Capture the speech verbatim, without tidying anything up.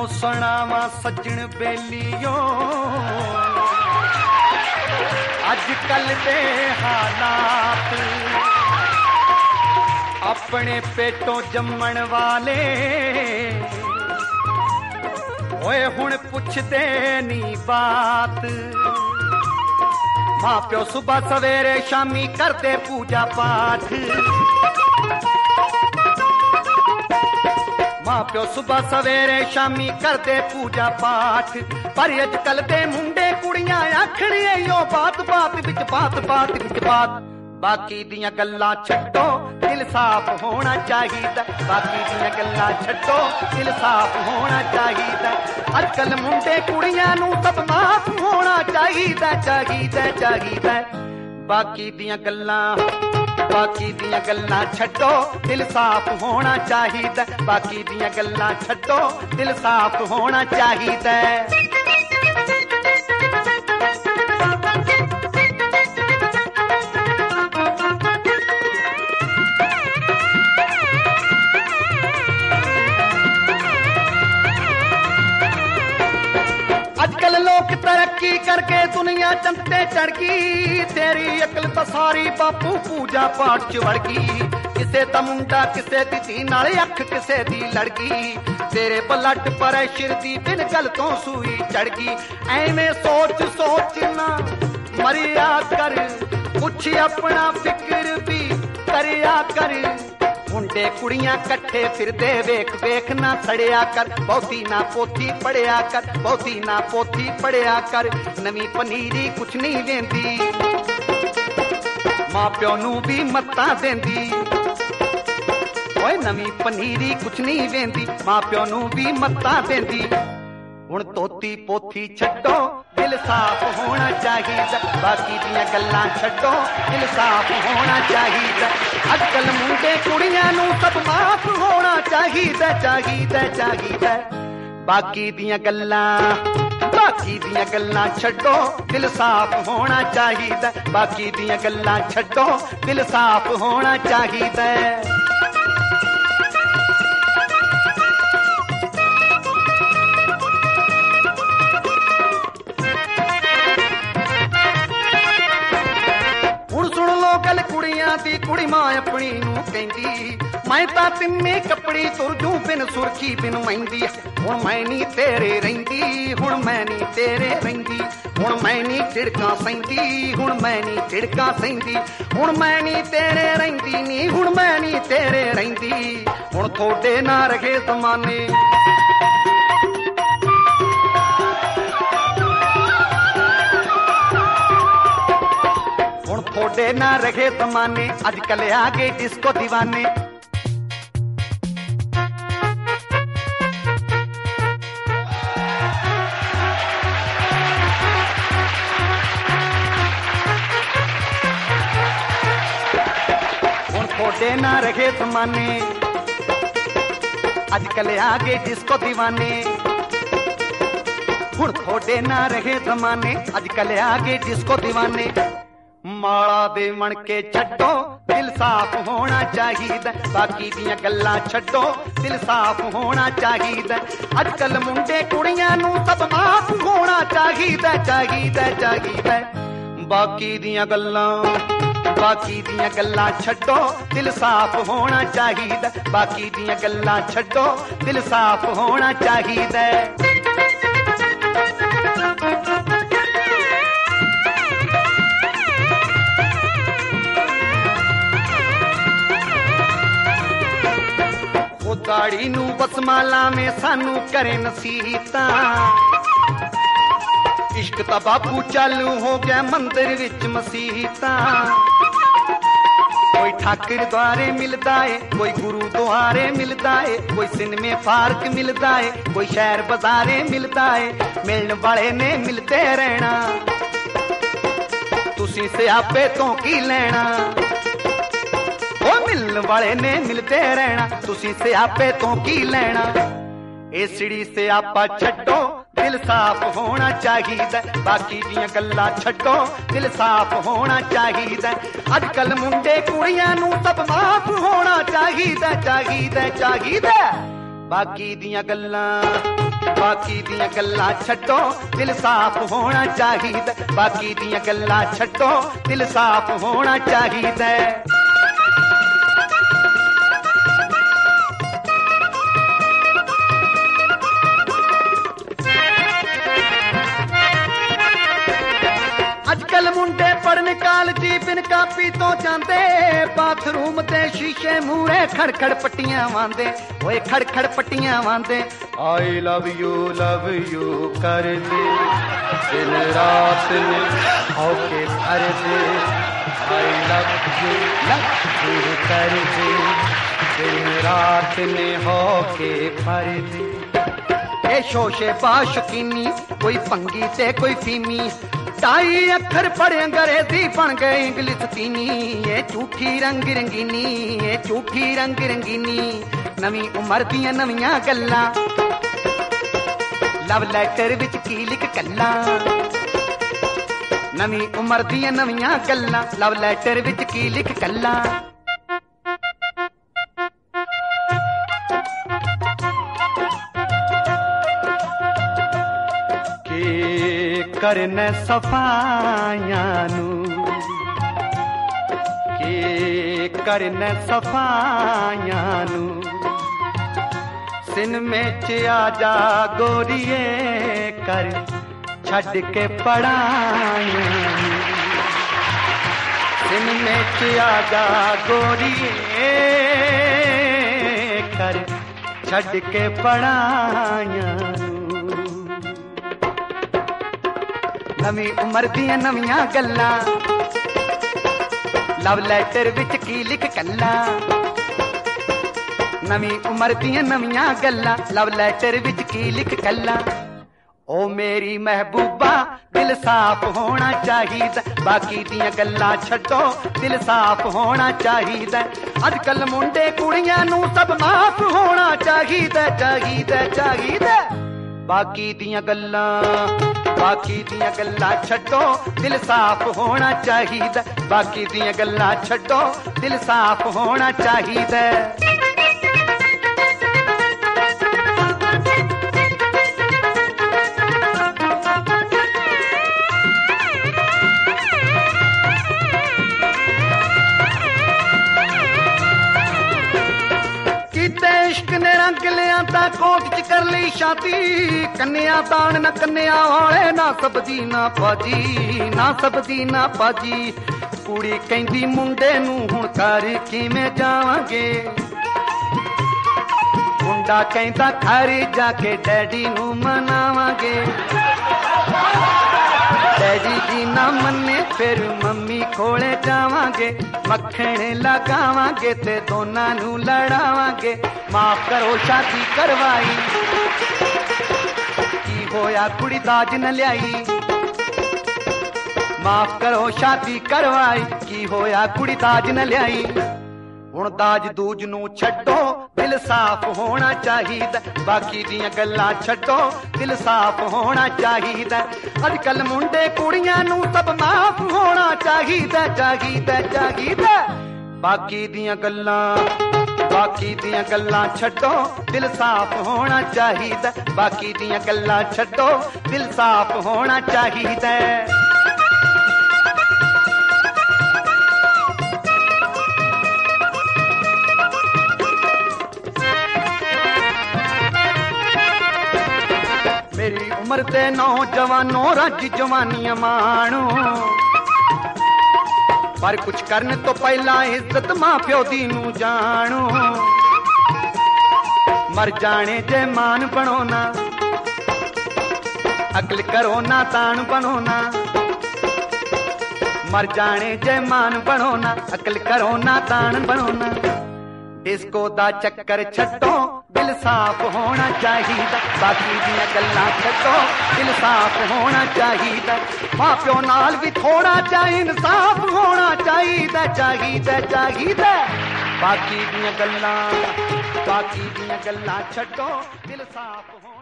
सुनावा सज्जन बेलियो अजकल दे हालात अपने पेटों जम्मण वाले ओए हुण पुछदे नी बात। मां प्यो सुबह सवेरे शामी करदे पूजा पाठ मां प्यो सुबह सवेरे शामी करदे पूजा पाठ पर अजकल दे मुंडे कुड़ियां आखण इहो बात बात विच बात बात विच बात। बाकी दियां गल्लां छड्डो दिल साफ होना चाहिदा बाकी दियां गल्लां छड्डो दिल साफ होना चाहिदा। अजकल मुंडे कुड़ियां नूं सब माफ होना चाहिदा चाहिदा चाहिदा। बाकी दियां गल्लां बाकी दियां गल्लां छड्डो दिल साफ होना चाहिदा बाकी दियां गल्लां छड्डो दिल साफ होना चाहिदा। आजकल लोग तरक्की करके दुनिया चंते चढ़ गई तेरी अकल तो सारी बापू पूजा पाठ च वड़ गई। किसे दा मुंडा किसे दी धी नाले अख किसे दी लड़की तेरे ब्लड प्रेशर दी बिन गल तो सूई चढ़ गई। ऐवें सोच सोच ना मरिया कर कुछ अपना फिक्र भी करिया कर। मुंडे कुड़ियां कट्ठे फिरदे वेख वेख ना सड़िया कर बहुती ना पोथी पढ़िया कर बहुती ना पोथी पढ़िया कर। नवी पनीरी कुछ नहीं लेंदी मां प्यो नू भी मत्ता देंदी ओए नवी पनीरी कुछ नहीं लेंदी मां प्यो नू भी मत्ता देंदी। हुण तोती पोथी छड्डो दिल साफ होना चाहिदा बाकी दियां गल्लां छड्डो दिल साफ होना चाहिदा। अजकल मुंडे कुड़ियां नूं सब माफ होना चाहिदा चाहिदा चाहिदा। बाकी दियां गल्लां बाकी दियां गल्लां छड्डो दिल साफ होना चाहिदा बाकी दियां गल्लां छड्डो दिल साफ होना चाहिदा। गल कुड़ियां दी कुड़ी मां अपनी नूं कहंदी मैं तां तिन्ने कपड़ी तुर जूं बिन सुरखी बिन मेहंदी। हुण मैं नी तेरे रहिंदी हुण मैं नी तेरे रहिंदी हुण मैं नी झिड़कां सहिंदी हुण मैं नी झिड़कां सहिंदी हुण मैं नी तेरे रहिंदी नी हुण मैं नी तेरे रहिंदी। हुण थोड़े ना रखे ज़माने थोड़े ना रहे जमाने अजकल आ गए डिस्को दीवाने। हुण थोड़े ना रहे जमाने अजकल आ गए डिस्को दीवाने। हुण थोड़े ना रहे जमाने अजकल आ गए डिस्को दीवाने। माला दे मन के छड्डो दिल साफ होना चाहिदा बाकी दियां गल्लां छड्डो दिल साफ होना चाहिदा। अजकल मुंडे कुड़ियां नूं सब माफ होना चाहिदा चाहिदा चाहिदा। बाकी दियां गल्लां बाकी दियां गल्लां छड्डो दिल साफ होना चाहिदा बाकी दियां गल्लां छड्डो दिल साफ होना चाहिदा। दाड़ी नू बसमाला में सानू करे नसीहतां इश्क ता बापू चालू हो गया मंदिर विच मसीहतां। कोई ठाकर द्वारे मिलदा है कोई गुरु द्वारे मिलदा है कोई सिनेमे पार्क मिलदा है कोई शहर बाजारे मिलदा है। मिलने वाले ने मिलते रहना तुसी सियापे तो की लेना मिलने वाले ने मिलते रहना तुसी सियापे तो की लेना। एसड़ी सियापा छड्डो दिल साफ होना चाहिदा बाकी दियां गल्लां छड्डो दिल साफ होना चाहिदा। अजकल मुंडे कुड़ियां नूं सब माफ होना चाहिदा चाहिदा चाहिदा। बाकी दियां गल्लां बाकी दियां गल्लां छड्डो दिल साफ होना चाहिदा बाकी दियां गल्लां छड्डो दिल साफ होना चाहिदा अजकल मुंडे पढ़न कालजी बिन कापी तो जांदे बाथरूम ते शीशे मूहरे खड़खड़ पट्टियां वांदे ओए खड़खड़ पट्टियां वांदे I love you love you कर दे दिन रात ने होके भर दे I love you love you कर दे दिन रात ने होके भर दे ए शोशे बाशकीनी कोई पंगी ते कोई फीमी ढाई अखर पढ़े अंग्रेजी बन गए इंग्लिश तीनी ये झूठी रंग रंगीनी ये झूठी रंग रंगीनी नवी उम्र दियां नवियां गल्लां लव लैटर विच की लिख कल्ला नवी उम्र दियां नवियां गल्लां लव लैटर विच की लिख कल्ला करने सफाइयां नू के करने सफाइयां नू सिन में च आजा गोरिए कर छड़ के पढ़ाइयां सिन में च आजा गोरिए कर छड़ के पढ़ाइयां नवी उम्र दियां नवियां गल्लां लव लैटर विच की लिख कल्ला नवी उम्र दियां नवियां गल्लां लव लैटर विच की लिख कल्ला ओ मेरी महबूबा दिल साफ होना चाहिदा बाकी दियां गल्लां छड्डो दिल साफ होना चाहिदा अजकल मुंडे कुड़ियां नू सब माफ होना चाहिदा चाहिदा चाहिदा बाकी दियां गल्लां बाकी दियां गल्लां छड्डो दिल साफ होना चाहिदा बाकी दियां गल्लां छड्डो दिल साफ होना चाहिदा इश्क ने रंग लिया कोट च कर ली शादी कन्या दान न कन्या वाले ना सबदी ना पाजी ना सबदी ना पाजी कुड़ी कहंदी मुंडे नू हुण घर किवें जावांगे मुंडा कहंदा घर जाके डैडी नू मनावांगे डैडी जी ना मन्ने फिर मम्मी कोले जावांगे मक्खण लगावांगे ते दोनां नू लड़ावांगे माफ करो शादी करवाई की होया कुड़ी दाज न लियाई माफ करो शादी करवाई की होया कुड़ी दाज न लियाई हुण दाज दूज नू छड्डो दिल साफ होना चाहिदा बाकी दियां गल्लां छड्डो दिल साफ होना चाहिदा अजकल मुंडे कुड़ियां नू सब माफ होना चाहिदा चाहिदा चाहिदा बाकी दियां गल्लां बाकी दियां गल्लां छड्डो दिल साफ होना चाहिदा बाकी दियां गल्लां छड्डो दिल साफ होना चाहिदा मेरी उम्र दे नौजवानों रज जवानियां माणो पर कुछ करने तो पहला इज्जत मां प्यो दी नू जानो मर जाने जे मान बनो ना अकल करो ना तान बनो ना मर जाने जे मान बनो ना अकल करो ना तान बनो ना डिस्को दा चक्कर छड्डो दिल साफ होना चाहिदा बाकी दियां गल्लां छड्डो दिल साफ होना चाहिदा मां प्यो नाल भी थोड़ा चाहे इंसाफ होना चाहिदा चाहिदा चाहिदा बाकी दियां गल्लां बाकी दियां गल्लां छड्डो दिल साफ हो